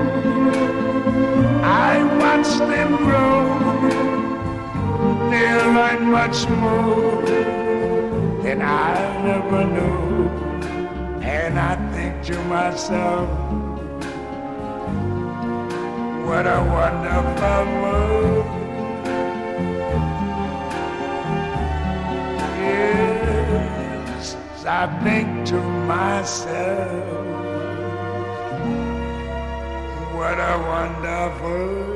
I watch them grow. They'll learn much more than I never knew. And I think to myself, what a wonderful world. Yes, I think to myself, what a wonderful world.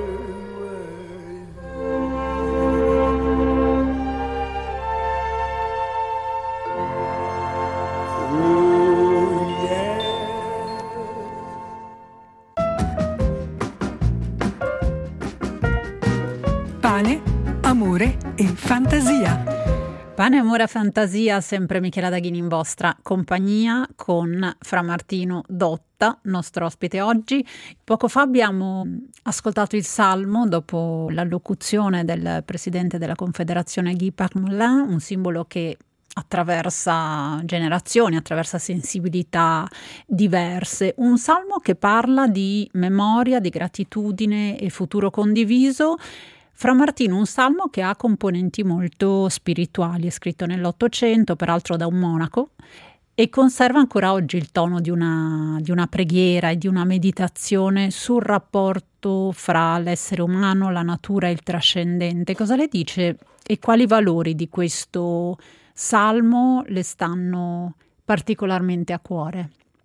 Pane, amore e fantasia. Pane, amore e fantasia, sempre Michela Daghini in vostra compagnia con Fra Martino Dotta, nostro ospite oggi. Poco fa abbiamo ascoltato il Salmo dopo l'allocuzione del presidente della Confederazione Guy Parmelin, un simbolo che attraversa generazioni, attraversa sensibilità diverse. Un salmo che parla di memoria, di gratitudine e futuro condiviso. Fra Martino, un salmo che ha componenti molto spirituali, è scritto nell'Ottocento, peraltro da un monaco, e conserva ancora oggi il tono di una, di una preghiera e di una meditazione sul rapporto fra l'essere umano, la natura e il trascendente. Cosa le dice e quali valori di questo salmo le stanno particolarmente a cuore?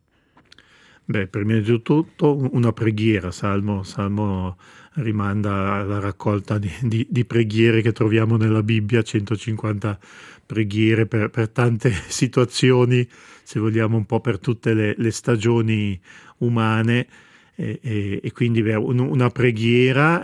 Beh, prima di tutto una preghiera. Salmo, salmo rimanda alla raccolta di, di, di preghiere che troviamo nella Bibbia, centocinquanta preghiere per, per tante situazioni, se vogliamo un po' per tutte le, le stagioni umane, e, e, e quindi una preghiera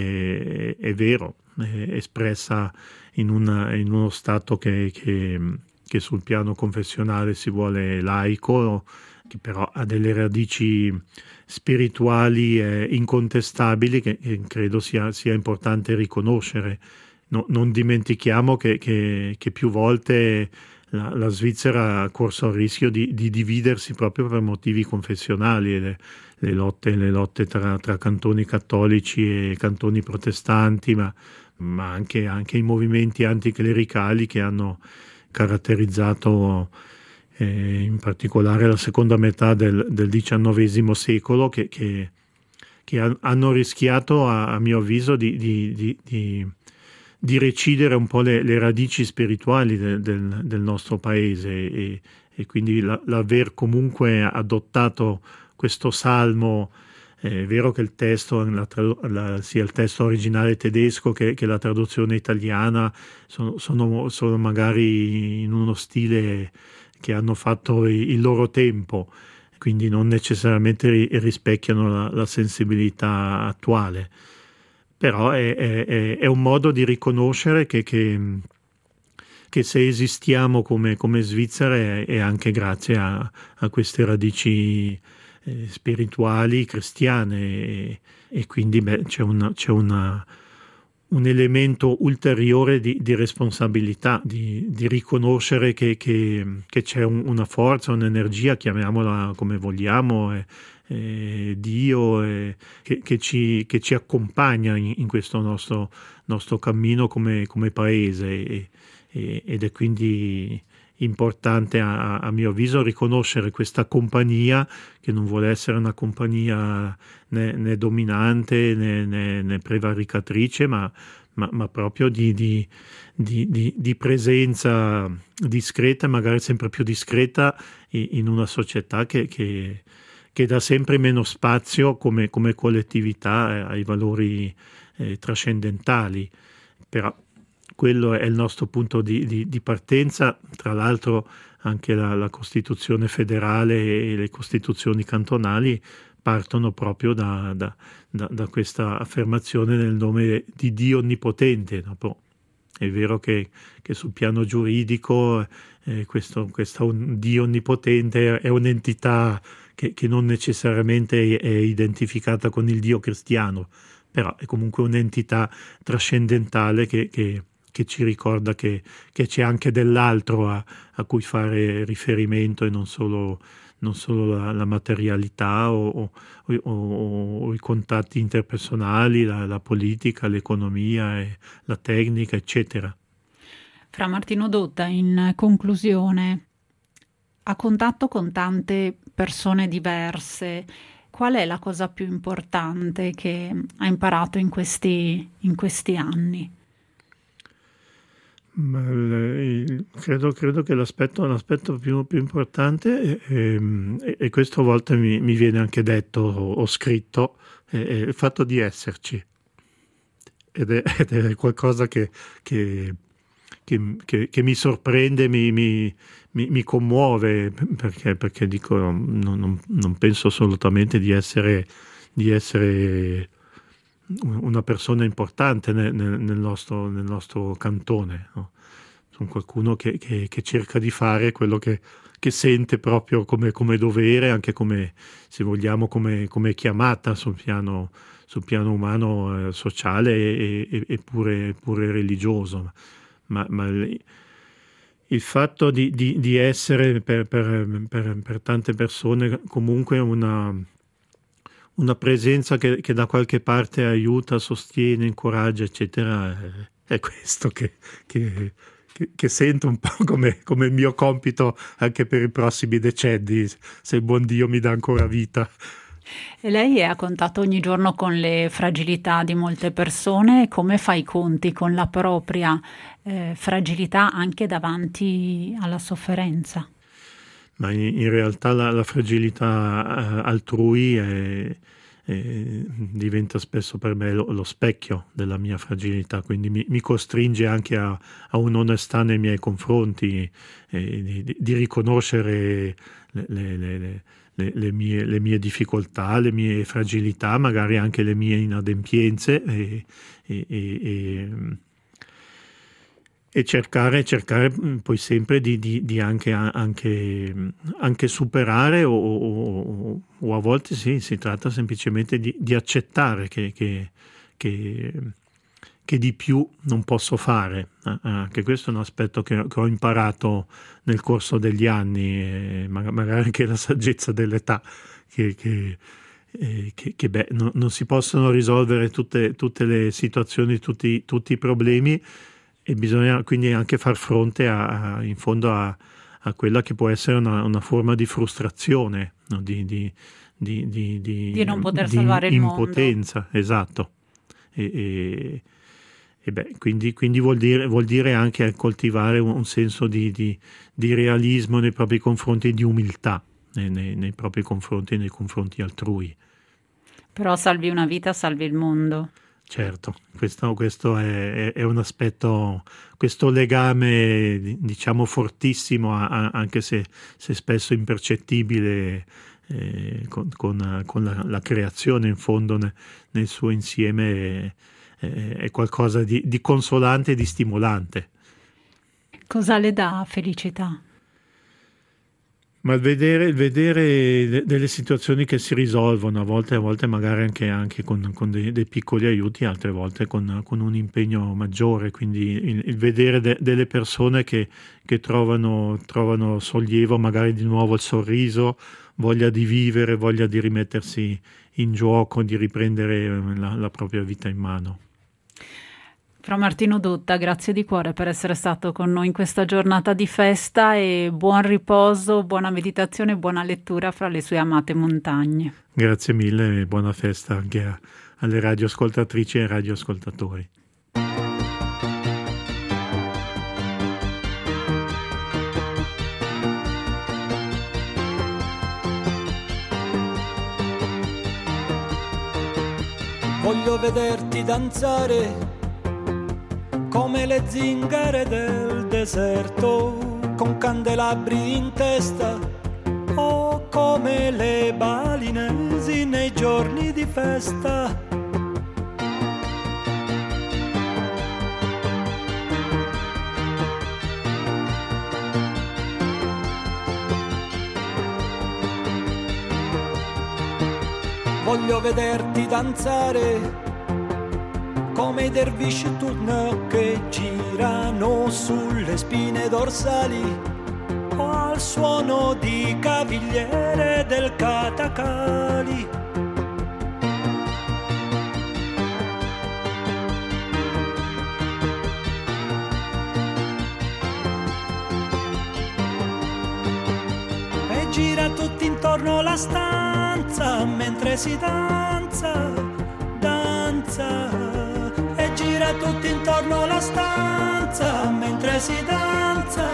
è, è vero, è espressa in, una, in uno stato che, che, che sul piano confessionale si vuole laico, che però ha delle radici spirituali eh, incontestabili che, che credo sia, sia importante riconoscere. No, non dimentichiamo che, che, che più volte la, la Svizzera ha corso il rischio di, di dividersi proprio per motivi confessionali, le, le lotte, le lotte tra, tra cantoni cattolici e cantoni protestanti, ma, ma anche, anche i movimenti anticlericali che hanno caratterizzato Eh, in particolare la seconda metà del, del diciannovesimo secolo, che, che, che ha, hanno rischiato, a, a mio avviso, di, di, di, di, di recidere un po' le, le radici spirituali de, del, del nostro paese, e, e quindi la, l'aver comunque adottato questo salmo, è vero che il testo, la, la, sia il testo originale tedesco che, che la traduzione italiana sono, sono, sono magari in uno stile che hanno fatto il loro tempo, quindi non necessariamente rispecchiano la, la sensibilità attuale, però è, è, è un modo di riconoscere che, che, che se esistiamo come, come Svizzera è, è anche grazie a, a queste radici eh, spirituali cristiane, e, e quindi beh, c'è una, c'è una un elemento ulteriore di, di responsabilità, di, di riconoscere che, che, che c'è un, una forza, un'energia, chiamiamola come vogliamo, eh, eh, Dio, eh, che, che, ci, che ci accompagna in, in questo nostro, nostro cammino come, come paese, e, e, ed è quindi importante a, a mio avviso riconoscere questa compagnia, che non vuole essere una compagnia né, né dominante né, né, né prevaricatrice, ma, ma, ma proprio di, di, di, di, di presenza discreta, magari sempre più discreta, in una società che, che, che dà sempre meno spazio come, come collettività ai valori eh, trascendentali. Però quello è il nostro punto di, di, di partenza. Tra l'altro anche la, la Costituzione federale e le Costituzioni cantonali partono proprio da, da, da, da questa affermazione nel nome di Dio Onnipotente. Dopo, è vero che, che sul piano giuridico eh, questo, questo un Dio Onnipotente è un'entità che, che non necessariamente è identificata con il Dio cristiano, però è comunque un'entità trascendentale che, che, che ci ricorda che, che c'è anche dell'altro a, a cui fare riferimento e non solo, non solo la, la materialità o, o, o, o i contatti interpersonali, la, la politica, l'economia, e la tecnica, eccetera. Fra Martino Dotta, in conclusione, a contatto con tante persone diverse, qual è la cosa più importante che ha imparato in questi, in questi anni? Ma, eh, credo, credo che l'aspetto, l'aspetto più, più importante, eh, e questo a volte mi, mi viene anche detto o, o scritto, è, è il fatto di esserci. Ed è, ed è qualcosa che, che, che, che, che mi sorprende, mi, mi, mi, mi commuove, perché, perché dico, non, non penso assolutamente di essere, di essere una persona importante nel, nel, nostro, nel nostro cantone, no? Sono qualcuno che, che, che cerca di fare quello che, che sente proprio come, come dovere, anche come, se vogliamo, come, come chiamata sul piano, sul piano umano, eh, sociale e, e, e pure, pure religioso. Ma, ma il, il fatto di, di, di essere per, per, per, per tante persone comunque una, una presenza che, che da qualche parte aiuta, sostiene, incoraggia, eccetera, è, è questo che, che, che, che sento un po' come, come il mio compito anche per i prossimi decenni, se il buon Dio mi dà ancora vita. E lei è a contatto ogni giorno con le fragilità di molte persone. Come fa i conti con la propria eh, fragilità anche davanti alla sofferenza? Ma in, in realtà la, la fragilità altrui è, è, diventa spesso per me lo, lo specchio della mia fragilità, quindi mi, mi costringe anche a, a un'onestà nei miei confronti, eh, di, di riconoscere le, le, le, le, le, mie, le mie difficoltà, le mie fragilità, magari anche le mie inadempienze, e, e, e, e cercare, cercare poi sempre di, di, di anche, anche, anche superare o, o, o a volte sì, si tratta semplicemente di, di accettare che, che, che, che di più non posso fare. Anche questo è un aspetto che, che ho imparato nel corso degli anni, e magari anche la saggezza dell'età, che, che, che, che beh, no, non si possono risolvere tutte, tutte le situazioni, tutti, tutti i problemi, e bisogna quindi anche far fronte a, a, in fondo a, a quella che può essere una, una forma di frustrazione, no? di, di, di, di, di, di non poter di salvare il impotenza, mondo. Esatto. E, e, e beh, quindi, quindi vuol dire, vuol dire anche coltivare un, un senso di, di, di realismo nei propri confronti e di umiltà nei, nei, nei propri confronti e nei confronti altrui. Però salvi una vita, salvi il mondo. Certo, questo, questo è, è un aspetto, questo legame diciamo fortissimo, a, a, anche se, se spesso impercettibile, eh, con, con, con la, la creazione in fondo ne, nel suo insieme, è, è qualcosa di, di consolante e di stimolante. Cosa le dà felicità? Ma il vedere, il vedere delle situazioni che si risolvono, a volte, a volte magari anche, anche con, con dei, dei piccoli aiuti, altre volte con, con un impegno maggiore, quindi il, il vedere de, delle persone che, che trovano, trovano sollievo, magari di nuovo il sorriso, voglia di vivere, voglia di rimettersi in gioco, di riprendere la, la propria vita in mano. Fra Martino Dotta, grazie di cuore per essere stato con noi in questa giornata di festa, e buon riposo, buona meditazione e buona lettura fra le sue amate montagne. Grazie mille e buona festa anche a, alle radioascoltatrici e radioascoltatori. Voglio vederti danzare come le zingare del deserto, con candelabri in testa o come le balinesi nei giorni di festa. Voglio vederti danzare come i dervisci turno che girano sulle spine dorsali o al suono di cavigliere del Katakali. E gira tutti intorno la stanza mentre si danza, danza. E gira tutti intorno la stanza mentre si danza.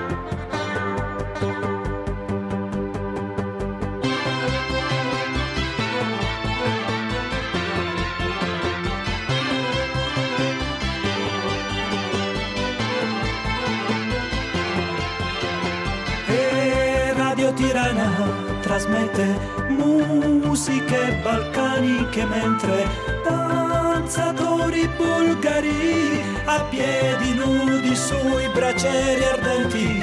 E Radio Tirana trasmette musiche balcaniche mentre danzatori bulgari a piedi nudi sui bracieri ardenti.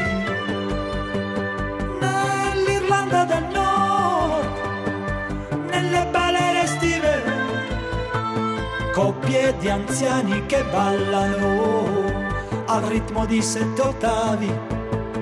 Nell'Irlanda del Nord, nelle balere estive, coppie di anziani che ballano al ritmo di sette ottavi.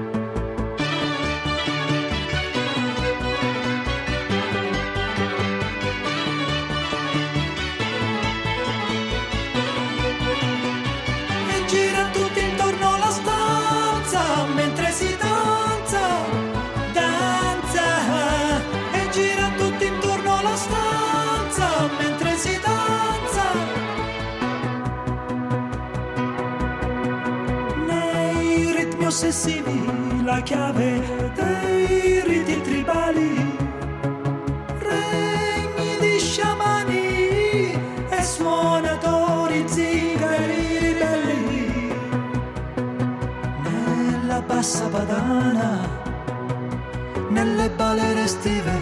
Ossessivi, la chiave dei riti tribali, regni di sciamani e suonatori zingari ribelli. Nella bassa padana, nelle balere estive,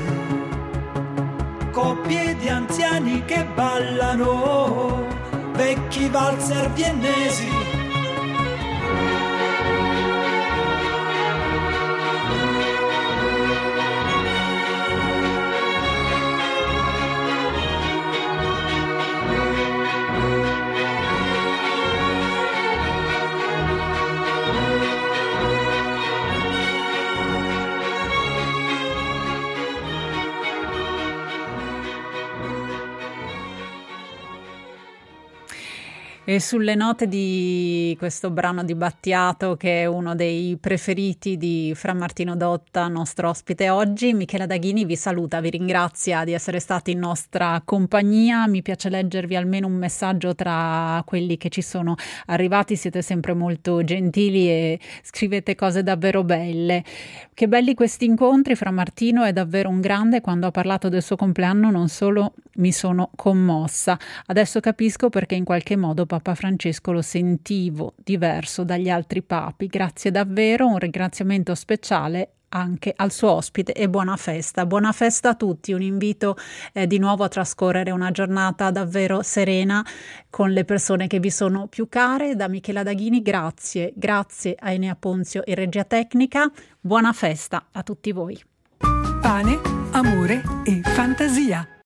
coppie di anziani che ballano, vecchi valzer viennesi. E sulle note di questo brano di Battiato, che è uno dei preferiti di Fra Martino Dotta, nostro ospite oggi, Michela Daghini vi saluta, vi ringrazia di essere stati in nostra compagnia. Mi piace leggervi almeno un messaggio tra quelli che ci sono arrivati, siete sempre molto gentili e scrivete cose davvero belle. Che belli questi incontri, Fra Martino è davvero un grande, quando ha parlato del suo compleanno non solo mi sono commossa, adesso capisco perché in qualche modo Papa Francesco lo sentivo diverso dagli altri papi. Grazie davvero, un ringraziamento speciale anche al suo ospite e buona festa. Buona festa a tutti, un invito eh, di nuovo a trascorrere una giornata davvero serena con le persone che vi sono più care. Da Michela Daghini, grazie, grazie a Enea Ponzio in regia tecnica, buona festa a tutti voi. Pane, amore e fantasia.